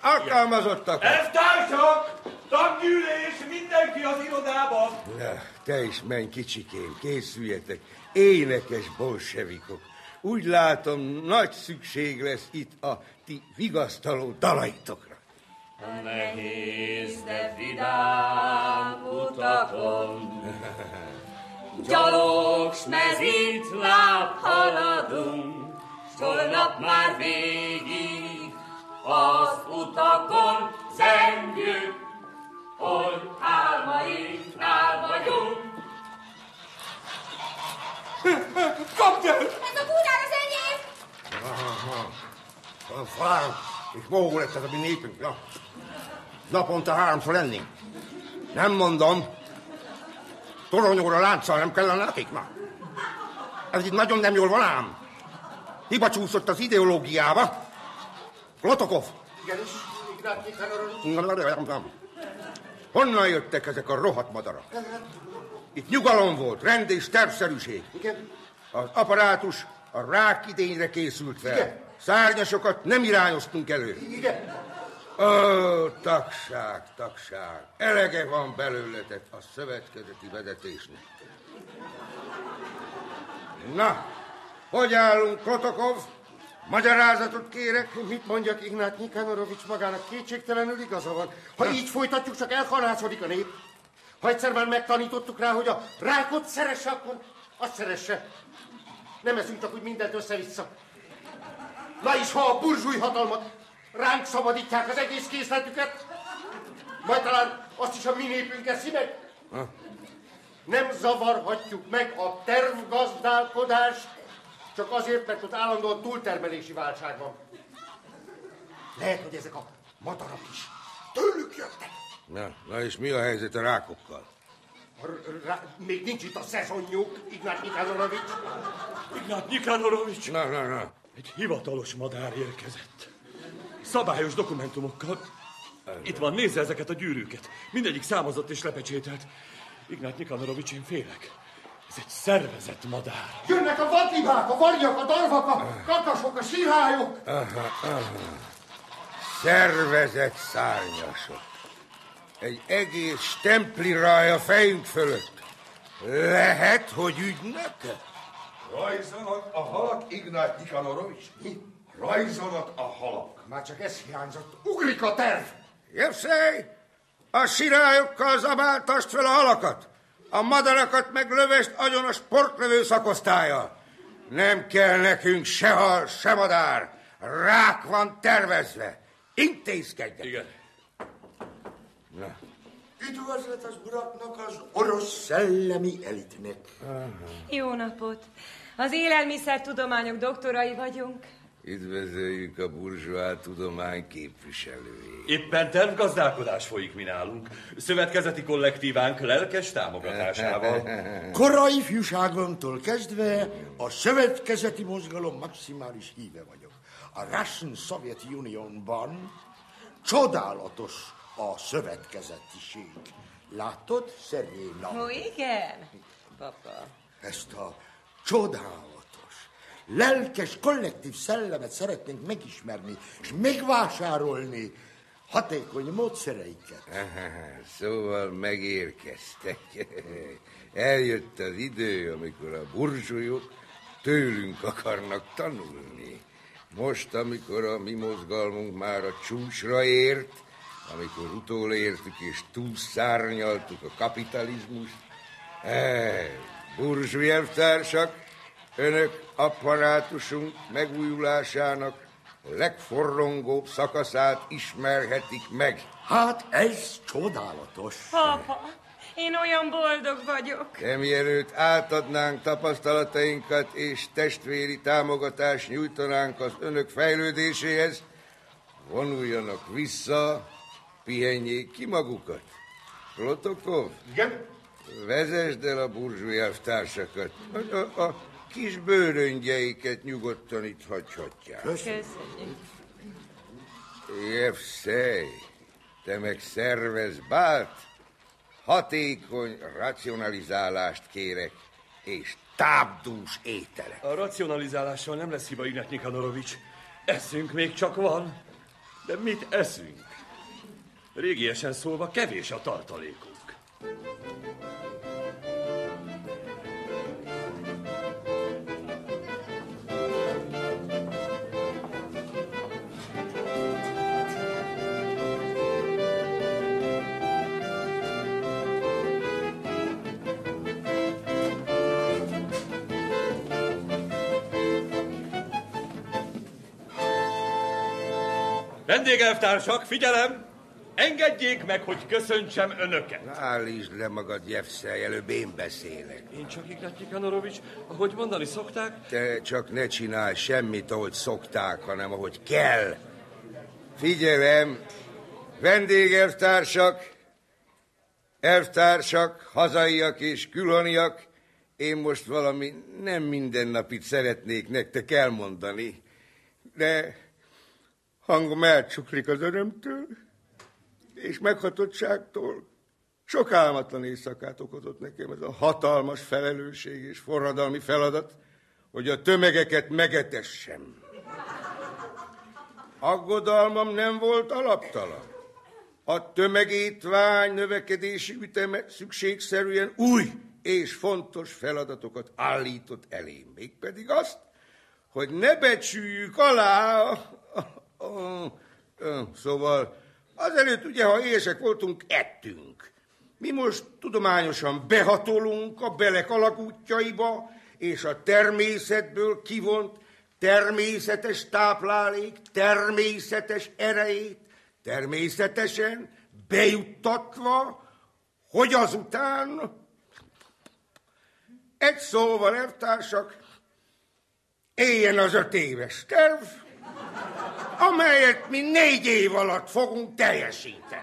Alkalmazottak! Elvtársak! Taggyűlés! Mindenki az irodába! Te is menj, kicsikém, készüljetek. Énekes bolsevikok. Úgy látom, nagy szükség lesz itt a ti vigasztaló dalaitokra. A nehéz, de vidám utakon gyalog, s mezítláb haladunk, s holnap már végig az utakon zengünk, hol álmainknál vagyunk. Kapd el! Ez a búdár az enyém! Falán, és bohó lett ez a mi népünk. Na. Naponta 3-szor lennénk. Nem mondom. Toronyóra lánccal nem kellene nekik, na. Ez itt nagyon nem jól van ám. Hiba csúszott az ideológiába. Klotokov. Igenis, Ignát Nikanorovics. Honnan jöttek ezek a rohadt madarak? Itt nyugalom volt, rend és tervszerűség. Igen. Az apparátus a rák idényre készült fel. Igen. Szárnyasokat nem irányoztunk elő. Igen. Ó, tagság. Elege van belőletek a szövetkezeti vezetésnek. Na, hogy állunk, Klotokov? Magyarázatot kérek. Mit mondjak, Ignát Nikanorovics magának kétségtelenül igaza van. Ha így folytatjuk, csak elhalászodik a nép. Ha egyszer már megtanítottuk rá, hogy a rákot szeresse, akkor azt szeresse. Nem eszünk csak úgy mindent össze-vissza. Na is, ha a burzsúj hatalmat ránk szabadítják az egész készletüket, majd talán azt is a mi népünk eszi meg. Nem zavarhatjuk meg a tervgazdálkodást, csak azért, mert ott állandóan túltermelési válság van. Lehet, hogy ezek a madarak is tőlük jöttek. Na és mi a helyzet a rákokkal? Még nincs itt a szezonjuk, Ignát Nikanorovics. Ignát Nikanorovics! Na. Egy hivatalos madár érkezett. Szabályos dokumentumokkal. Itt van, nézze ezeket a gyűrűket. Mindegyik számozott és lepecsételt. Ignát Nikanorovics, én félek. Ez egy szervezett madár. Jönnek a vadlibák, a varjak, a darvak, a kakasok, a sirályok. Szervezett szárnyasok. Egy egész stempli ráj a fejünk fölött. Lehet, hogy ügynöke? Rajzanak a halak, Ignát Nikanorovics. Mi? Rajzanak a halak. Már csak ez hiányzott. Ugrik a terv! Jevszej! A sirályokkal zabáltasd fel a halakat. A madarakat meg lövest agyon a sportlövő szakosztállyal. Nem kell nekünk se hal, se madár. Rák van tervezve. Intézkedjetek. Igen. Na. Üdvözlet az uraknak, az orosz szellemi elitnek. Jó napot! Az élelmiszertudományok doktorai vagyunk. Üdvözöljük a burzsóá tudomány képviselőjét. Éppen tervgazdálkodás folyik mi nálunk. Szövetkezeti kollektívánk lelkes támogatásával. Korai ifjúságomtól kezdve a szövetkezeti mozgalom maximális híve vagyok. A Russian Soviet Unionban csodálatos a szövetkezetiség. Látod, Szeréna? Ó, igen, papa. Ezt a csodálatos, lelkes, kollektív szellemet szeretnénk megismerni, és megvásárolni hatékony módszereiket. Szóval megérkeztek. Eljött az idő, amikor a burzsujok tőlünk akarnak tanulni. Most, amikor a mi mozgalmunk már a csúcsra ért, amikor utolértük és túlszárnyaltuk a kapitalizmust, burzsúj elvtársak, önök apparátusunk megújulásának legforrongóbb szakaszát ismerhetik meg. Hát ez csodálatos. Papa, én olyan boldog vagyok. De mielőtt átadnánk tapasztalatainkat és testvéri támogatást nyújtanánk az önök fejlődéséhez, vonuljanak vissza, pihenjék ki magukat. Klotokov? Igen? Vezesd el a burzsúj elvtársakat. A kis bőröngyeiket nyugodtan itt hagyhatják. Köszönjük. Jevszej, te meg szervez bált, hatékony racionalizálást kérek, és tápdús ételek. A racionalizálással nem lesz hiba, Ignát Nikanorovics. Eszünk még csak van. De mit eszünk? Régiesen szólva kevés a tartalékunk. Vendégelvtársak, figyelem! Engedjék meg, hogy köszöntsem önöket! Állítsd le magad, Jevszej, előbb én beszélek. Én csak, Ignát Nikanorovics, ahogy mondani szokták... Te csak ne csinálj semmit, ahogy szokták, hanem ahogy kell. Figyelem, vendégelvtársak, elvtársak, hazaiak és külhoniak, én most valami nem mindennapit szeretnék nektek elmondani, de hangom elcsuklik az örömtől, és meghatottságtól. Sok álmatlan éjszakát okozott nekem ez a hatalmas felelősség és forradalmi feladat, hogy a tömegeket megetessem. Aggodalmam nem volt alaptalan. A tömegétvány növekedési üteme szükségszerűen új és fontos feladatokat állított elém. Mégpedig azt, hogy ne becsüljük alá Szóval azelőtt ugye, ha éhesek voltunk, ettünk. Mi most tudományosan behatolunk a belek alagútjaiba, és a természetből kivont természetes táplálék, természetes erejét, természetesen bejuttatva, hogy azután... Egy szóval, elvtársak, éljen az 5 éves terv, amelyet mi 4 év alatt fogunk teljesíteni.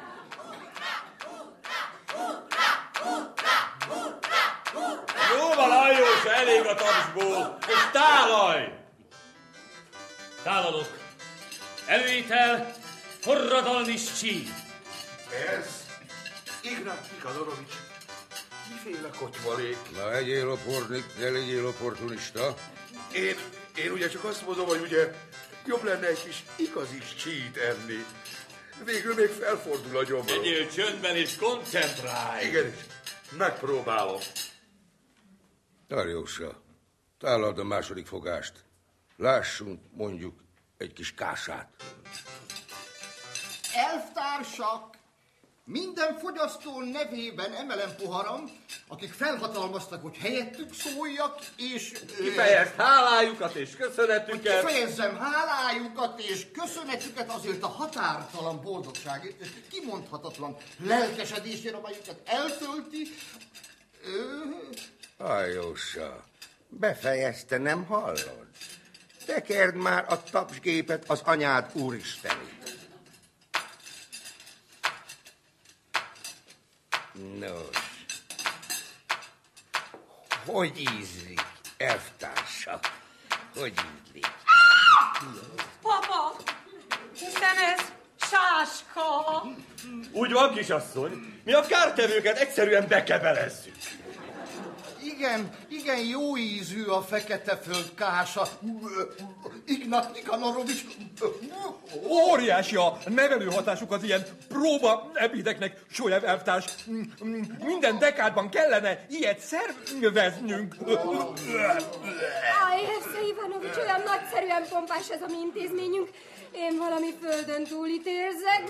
Jóval, Lajos, elég a tapsból, és tálalj! Tálalok. Előétel, forradalmi csíny. Ez Ignát Nikanorovics. Miféle kotyvalék? Na, ne legyél opportunista. Én ugye csak azt mondom, hogy ugye jobb lenne egy kis igazi csít enni. Végül még felfordul a gyomrom. Legyél csöndben és koncentrálj! Igenis, megpróbálom. Tarjósa, tálald a második fogást. Lássunk mondjuk egy kis kását. Elvtársak! Minden fogyasztó nevében emelem poharam, akik felhatalmaztak, hogy helyettük szóljak, és... Kifejezd hálájukat és köszönetüket. Kifejezzem hálájukat és köszönetüket azért a határtalan boldogságért, és kimondhatatlan lelkesedésért, amelyeket eltölti. Hajósa, befejezte, nem hallod? Tekerd már a tapsgépet az anyád úristenét. Nos, hogy ízlik, elvtársak? Hogy ízlik? Papa, hiszen ez sáska. Úgy van, kisasszony, mi a kártevőket egyszerűen bekebelezzük. Igen, jó ízű a Feketeföld kása. Ignát Nikanorovics. Óriási a nevelő hatásuk az ilyen próba ebédeknek, Sojev elvtárs. Minden dekádban kellene ilyet szerveznünk. Jevszej Ivanovics, olyan nagyszerűen pompás ez a mi intézményünk. Én valami földön túlit érzek.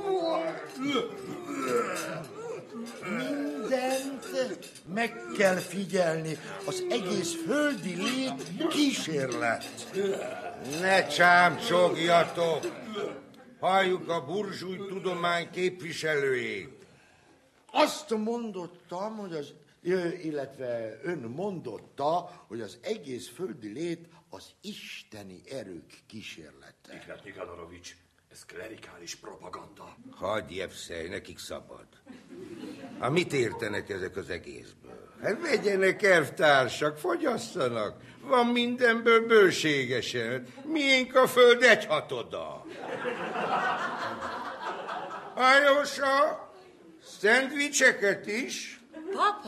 Mindent meg kell figyelni. Az egész földi lét kísérlet. Ne csámcsogjatok! Halljuk a burzsúj tudomány képviselőjét. Azt mondottam, hogy illetve ön mondotta, hogy az egész földi lét az isteni erők kísérlete. Ignát Nikanorovics, ez klerikális propaganda. Hagyj, Jevszej, nekik szabad. Hát mit értenek ezek az egészből? Hát vegyenek, elvtársak, fogyasszanak. Van mindenből bőségesen. Miénk a föld 1/6. Hajósa, szendvicseket is? Papa?